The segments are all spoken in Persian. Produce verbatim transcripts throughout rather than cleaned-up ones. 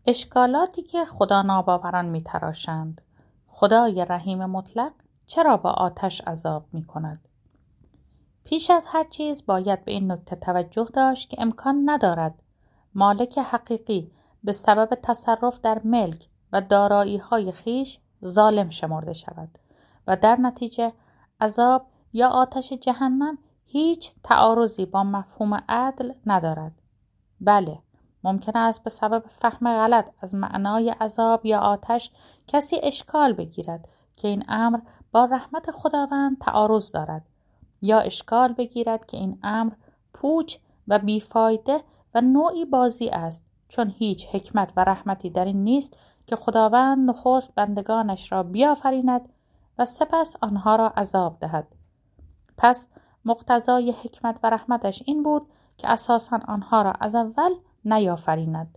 اشکالاتی که خدا ناباوران می تراشند. خدای رحیم مطلق چرا با آتش عذاب می کند؟ پیش از هر چیز باید به این نکته توجه داشت که امکان ندارد مالک حقیقی به سبب تصرف در ملک و دارایی‌های خویش ظالم شمرده شود و در نتیجه عذاب یا آتش جهنم هیچ تعارضی با مفهوم عدل ندارد. بله، ممکن است به سبب فهم غلط از معنای عذاب یا آتش کسی اشکال بگیرد که این امر با رحمت خداوند تعارض دارد، یا اشکال بگیرد که این امر پوچ و بیفایده و نوعی بازی است، چون هیچ حکمت و رحمتی در این نیست که خداوند نخست بندگانش را بیافریند و سپس آنها را عذاب دهد. پس مقتضای حکمت و رحمتش این بود که اساساً آنها را از اول نیافریند.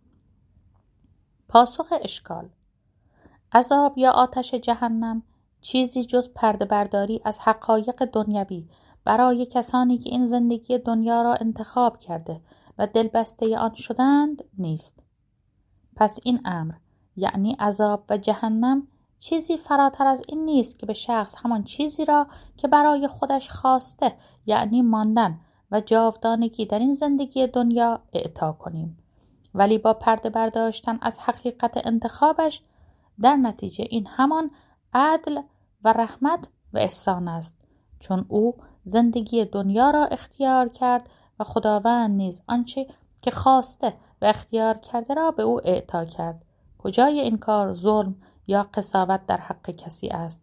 پاسخ اشکال: عذاب یا آتش جهنم چیزی جز پرده برداری از حقایق دنیوی برای کسانی که این زندگی دنیا را انتخاب کرده و دلبسته آن شدند نیست. پس این امر یعنی عذاب و جهنم چیزی فراتر از این نیست که به شخص همان چیزی را که برای خودش خواسته یعنی ماندن و جاودانگی در این زندگی دنیا اعطا کنیم، ولی با پرده برداشتن از حقیقت انتخابش در نتیجه این همان عدل و رحمت و احسان است، چون او زندگی دنیا را اختیار کرد و خداوند نیز آنچه که خواسته و اختیار کرده را به او اعطا کرد. کجای این کار ظلم یا قساوت در حق کسی است؟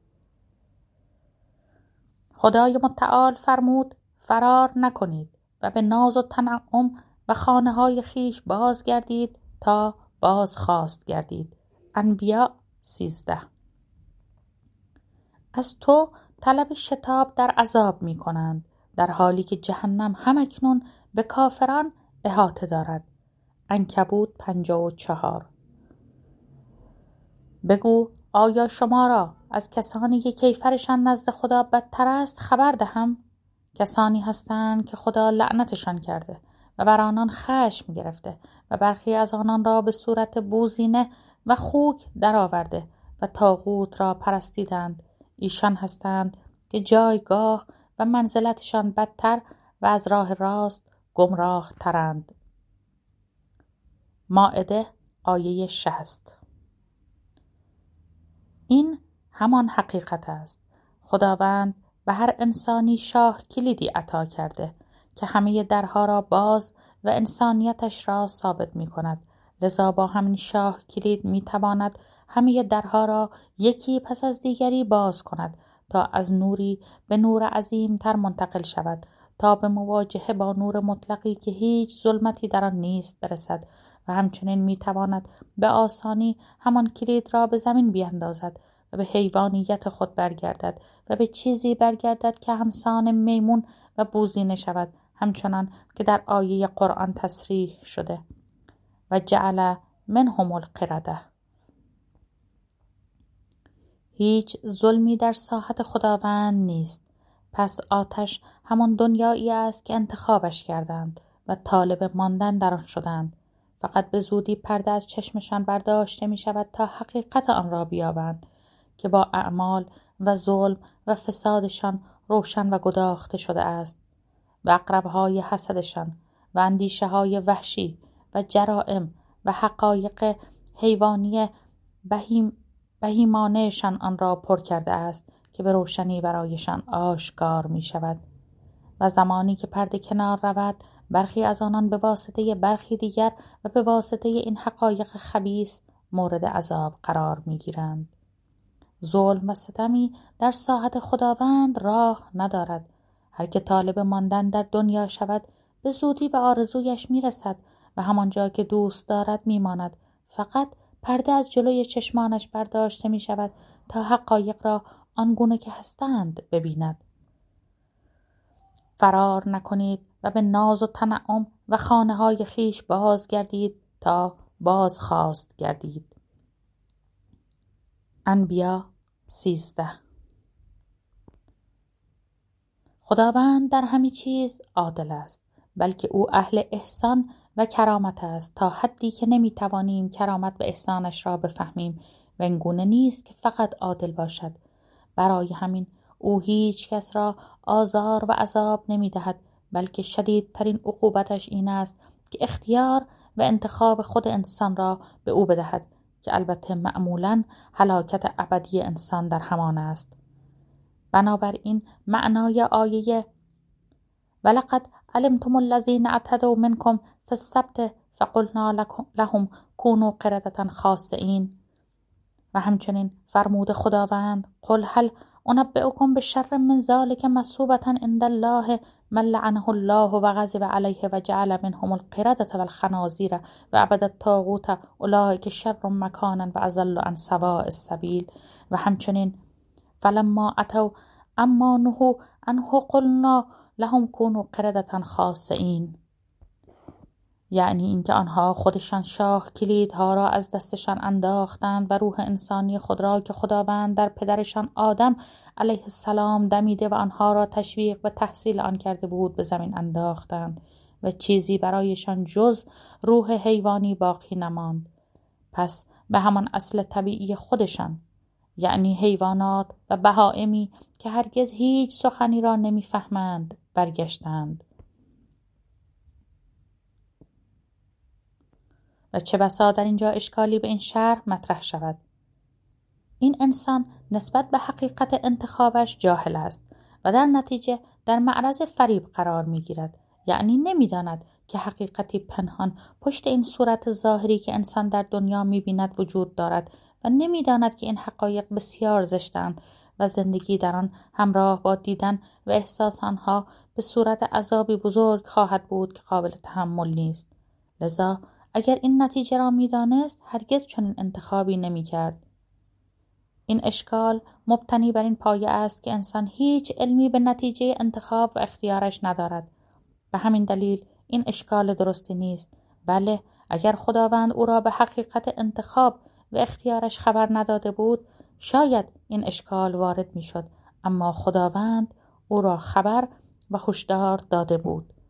خدای متعال فرمود: فرار نکنید و به ناز و تنعم و خانه های خیش بازگردید تا باز خواست گردید. انبیا سیزده. از تو طلب شتاب در عذاب می کنند، در حالی که جهنم همکنون به کافران احاطه دارد. عنکبوت پنجاه و چهار. بگو آیا شما را از کسانی که کیفرشان نزد خدا بدتر است خبر دهم؟ کسانی هستند که خدا لعنتشان کرده و بر آنان خشم گرفته و برخی از آنان را به صورت بوزینه و خوک درآورده و طاغوت را پرستیدند. ایشان هستند که جایگاه و منزلتشان بدتر و از راه راست گمراه ترند. مائده آیه شصت. این همان حقیقت است. خداوند به هر انسانی شاه کلیدی عطا کرده که همه درها را باز و انسانیتش را ثابت می کند. لذا با همین شاه کلید می تواند همه درها را یکی پس از دیگری باز کند تا از نوری به نور عظیم تر منتقل شود، تا به مواجهه با نور مطلقی که هیچ ظلمتی در آن نیست برسد و همچنین می تواند به آسانی همان کلید را به زمین بیاندازد و به حیوانیت خود برگردد و به چیزی برگردد که همسان میمون و بوزینه شود، همچنان که در آیه قرآن تصریح شده: و جعل منهم القرده. هیچ ظلمی در ساحت خداوند نیست. پس آتش همان دنیایی است که انتخابش کردند و طالب ماندن در آن شدند. فقط به زودی پرده از چشمشان برداشته می شود تا حقیقت آن را بیابند که با اعمال و ظلم و فسادشان روشن و گداخته شده است و عقرب‌های حسدشان و اندیشه های وحشی و جرائم و حقایق حیوانی بهیم بهیمانهشان آن را پر کرده است که به روشنی برایشان آشکار می شود. و زمانی که پرده کنار رود، برخی از آنان به واسطه برخی دیگر و به واسطه این حقایق خبیث مورد عذاب قرار می گیرند. ظلم و ستمی در ساحت خداوند راه ندارد. هر که طالب ماندن در دنیا شود به زودی به آرزویش می رسد و همانجا که دوست دارد می ماند. فقط پرده از جلوی چشمانش برداشته می شود تا حقایق را آنگونه که هستند ببیند. فرار نکنید و به ناز و تنعم و خانه های خیش باز گردید تا باز خواست گردید. انبیا سیزده. خداوند در همه چیز عادل است، بلکه او اهل احسان و کرامت است تا حدی که نمیتوانیم کرامت و احسانش را بفهمیم و اینگونه نیست که فقط عادل باشد. برای همین او هیچ کس را آزار و عذاب نمیدهد، بلکه شدیدترین عقوبتش این است که اختیار و انتخاب خود انسان را به او بدهد، که البته معمولاً هلاکت ابدی انسان در همان است. بنابراین معنای آیه ولقد علمتم الذین اعتدوا منکم فی السبت فقلنا لهم کونوا قردة خاسئین و همچنین فرمود خداوند قل هل انبئکم بشر من ذلک مثوبة عند الله من لعنه الله و غضب علیه و جعل منهم القردة والخنازیر و عبد الطاغوت اولئک شر مکانا و اضل عن سواء السبیل و همچنین فلما اتوا اما نهوا عنه قلنا لهم کونوا قردة خاسئین، یعنی اینکه آنها خودشان شاه کلیدها را از دستشان انداختند و روح انسانی خود را که خداوند در پدرشان آدم علیه السلام دمیده و آنها را تشویق و تحصیل آن کرده بود به زمین انداختند و چیزی برایشان جز روح حیوانی باقی نماند. پس به همان اصل طبیعی خودشان، یعنی حیوانات و بهائمی که هرگز هیچ سخنی را نمیفهمند، برگشتند. و چه بسا در اینجا اشکالی به این شرح مطرح شود. این انسان نسبت به حقیقت انتخابش جاهل است و در نتیجه در معرض فریب قرار می گیرد، یعنی نمی داند که حقیقتی پنهان پشت این صورت ظاهری که انسان در دنیا می بیند وجود دارد و نمی داند که این حقایق بسیار زشتند و زندگی در آن همراه با دیدن و احساس آنها به صورت عذابی بزرگ خواهد بود که قابل تحمل نیست. لذا اگر این نتیجه را می دانست هرگز چنین انتخابی نمی کرد. این اشکال مبتنی بر این پایه است که انسان هیچ علمی به نتیجه انتخاب و اختیارش ندارد. به همین دلیل این اشکال درستی نیست. بله، اگر خداوند او را به حقیقت انتخاب و اختیارش خبر نداده بود شاید این اشکال وارد می شد، اما خداوند او را خبر و هشدار داده بود.